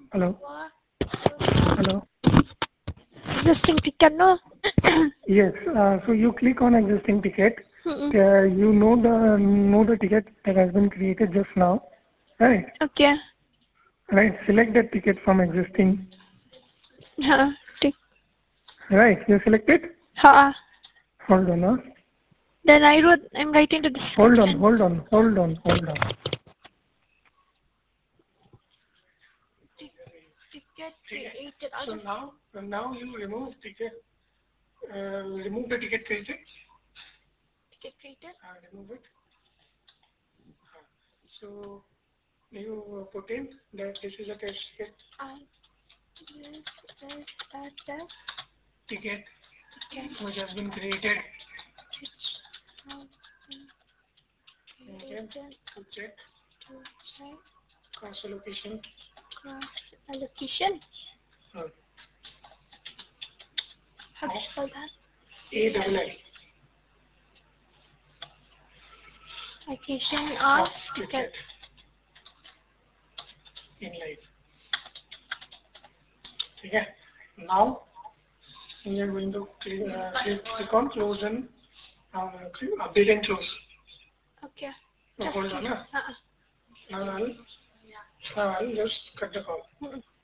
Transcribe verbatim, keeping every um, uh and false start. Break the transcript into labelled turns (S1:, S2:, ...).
S1: Hello. Hello.
S2: Existing ticket, no?
S1: Yes. Uh, so you click on existing ticket.
S2: Mm-mm.
S1: Uh, you know the know the ticket that has been created just now, right?
S2: Okay.
S1: Right. Select that ticket from existing.
S2: Huh. Tick.
S1: Right. You select it.
S2: Ha.
S1: Hold on. Huh?
S2: Then I wrote. I'm writing the description.
S1: Hold on. Hold on. Hold on. Hold on.
S2: Ticket created.
S1: So now, now you remove ticket. Uh, remove the ticket created.
S2: Ticket created.
S1: Uh, remove it. So you put in that this is a test ticket.
S2: I this is a test
S1: Ticket
S2: ticket
S1: which has been created.
S2: which has been
S1: Okay.
S2: created
S1: To check
S2: to check
S1: cross allocation.
S2: cross allocation.
S1: Uh,
S2: How do you spell that?
S1: A double I.
S2: Allocation of
S1: Ticket
S2: ticket.
S1: in live. Okay. Now we are going to click, uh, click, click on close and uh, click update and close.
S2: Okay.
S1: So hold on. Huh?
S2: Uh-uh.
S1: Now I'll, now I'll just cut the call.
S2: Mm-mm.